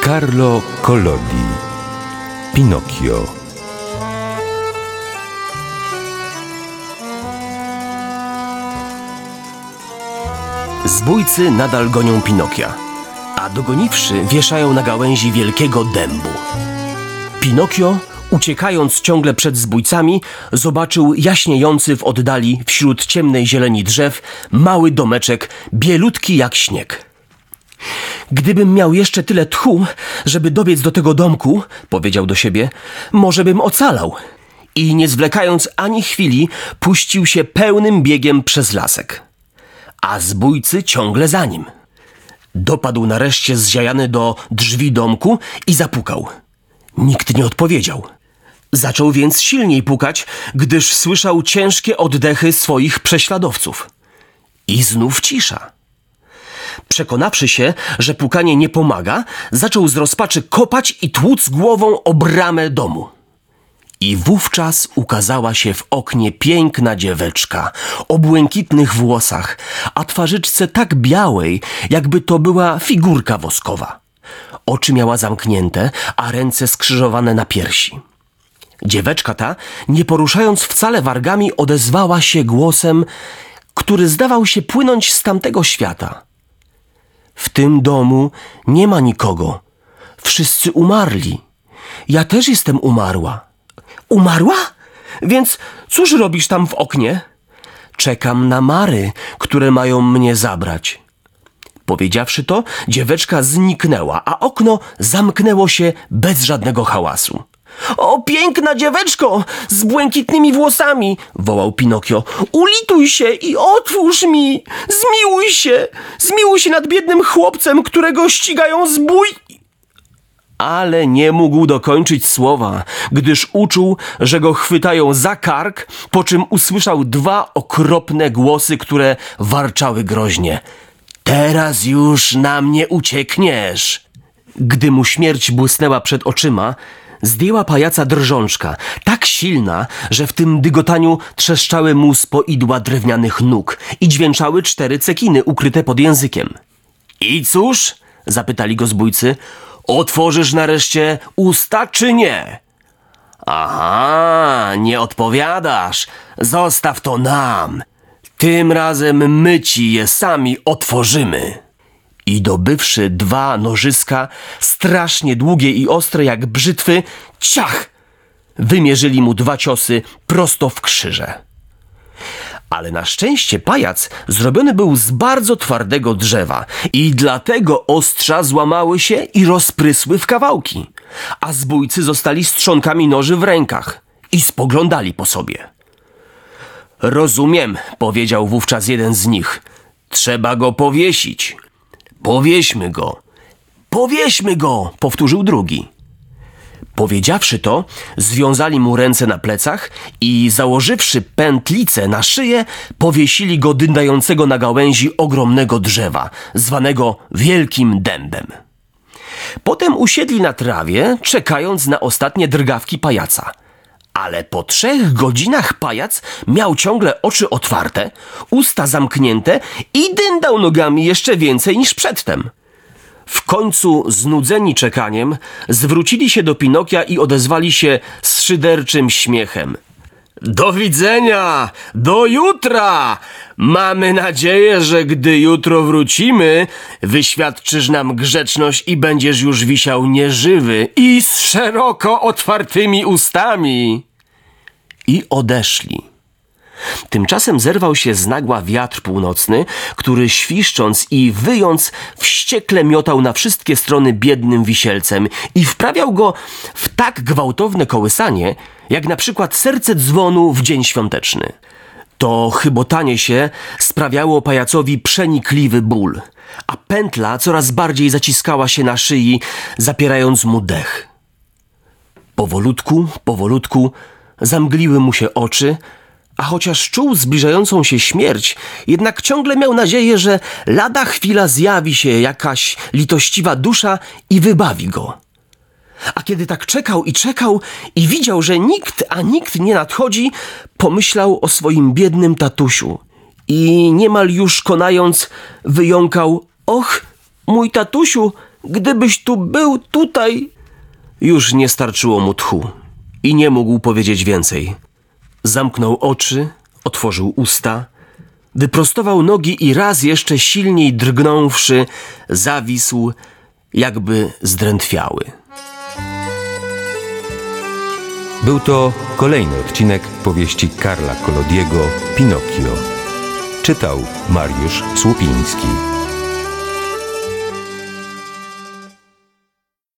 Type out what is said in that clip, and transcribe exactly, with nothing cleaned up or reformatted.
Carlo Collodi. Pinokio. Zbójcy nadal gonią Pinokia, a dogoniwszy wieszają na gałęzi wielkiego dębu. Pinokio, uciekając ciągle przed zbójcami, zobaczył jaśniejący w oddali wśród ciemnej zieleni drzew mały domeczek, bielutki jak śnieg. Gdybym miał jeszcze tyle tchu, żeby dobiec do tego domku, powiedział do siebie, może bym ocalał. I nie zwlekając ani chwili, puścił się pełnym biegiem przez lasek. A zbójcy ciągle za nim. Dopadł nareszcie zziajany do drzwi domku i zapukał. Nikt nie odpowiedział. Zaczął więc silniej pukać, gdyż słyszał ciężkie oddechy swoich prześladowców. I znów cisza. Przekonawszy się, że pukanie nie pomaga, zaczął z rozpaczy kopać i tłuc głową o bramę domu. I wówczas ukazała się w oknie piękna dzieweczka o błękitnych włosach, a twarzyczce tak białej, jakby to była figurka woskowa. Oczy miała zamknięte, a ręce skrzyżowane na piersi. Dzieweczka ta, nie poruszając wcale wargami, odezwała się głosem, który zdawał się płynąć z tamtego świata. W tym domu nie ma nikogo. Wszyscy umarli. Ja też jestem umarła. Umarła? Więc cóż robisz tam w oknie? Czekam na mary, które mają mnie zabrać. Powiedziawszy to, dzieweczka zniknęła, a okno zamknęło się bez żadnego hałasu. O, piękna dzieweczko z błękitnymi włosami, wołał Pinokio. Ulituj się i otwórz mi! Zmiłuj się! Zmiłuj się nad biednym chłopcem, którego ścigają zbój... Ale nie mógł dokończyć słowa, gdyż uczuł, że go chwytają za kark, po czym usłyszał dwa okropne głosy, które warczały groźnie. Teraz już na mnie uciekniesz! Gdy mu śmierć błysnęła przed oczyma, zdjęła pajaca drżączka, tak silna, że w tym dygotaniu trzeszczały mu z poidła drewnianych nóg i dźwięczały cztery cekiny ukryte pod językiem. I cóż? Zapytali go zbójcy. Otworzysz nareszcie usta, czy nie? Aha, nie odpowiadasz. Zostaw to nam. Tym razem my ci je sami otworzymy. I dobywszy dwa nożyska, strasznie długie i ostre jak brzytwy, ciach! Wymierzyli mu dwa ciosy prosto w krzyże. Ale na szczęście pajac zrobiony był z bardzo twardego drzewa i dlatego ostrza złamały się i rozprysły w kawałki, a zbójcy zostali z trzonkami noży w rękach i spoglądali po sobie. Rozumiem, powiedział wówczas jeden z nich. Trzeba go powiesić. Powieśmy go. Powieśmy go, powtórzył drugi. Powiedziawszy to, związali mu ręce na plecach i założywszy pętlicę na szyję, powiesili go dyndającego na gałęzi ogromnego drzewa, zwanego Wielkim Dębem. Potem usiedli na trawie, czekając na ostatnie drgawki pajaca. Ale po trzech godzinach pajac miał ciągle oczy otwarte, usta zamknięte i dyndał nogami jeszcze więcej niż przedtem. W końcu, znudzeni czekaniem, zwrócili się do Pinokia i odezwali się z szyderczym śmiechem. Do widzenia! Do jutra! Mamy nadzieję, że gdy jutro wrócimy, wyświadczysz nam grzeczność i będziesz już wisiał nieżywy i z szeroko otwartymi ustami. I odeszli. Tymczasem zerwał się z nagła wiatr północny, który świszcząc i wyjąc wściekle miotał na wszystkie strony biednym wisielcem i wprawiał go w tak gwałtowne kołysanie, jak na przykład serce dzwonu w dzień świąteczny. To chybotanie się sprawiało pajacowi przenikliwy ból, a pętla coraz bardziej zaciskała się na szyi, zapierając mu dech. Powolutku, powolutku zamgliły mu się oczy, a chociaż czuł zbliżającą się śmierć, jednak ciągle miał nadzieję, że lada chwila zjawi się jakaś litościwa dusza i wybawi go. A kiedy tak czekał i czekał i widział, że nikt, a nikt nie nadchodzi, pomyślał o swoim biednym tatusiu i niemal już konając wyjąkał: Och, mój tatusiu, gdybyś tu był, tutaj... Już nie starczyło mu tchu i nie mógł powiedzieć więcej. Zamknął oczy, otworzył usta, wyprostował nogi i raz jeszcze silniej drgnąwszy, zawisł, jakby zdrętwiały. Był to kolejny odcinek powieści Karla Collodiego Pinokio. Czytał Mariusz Słupiński.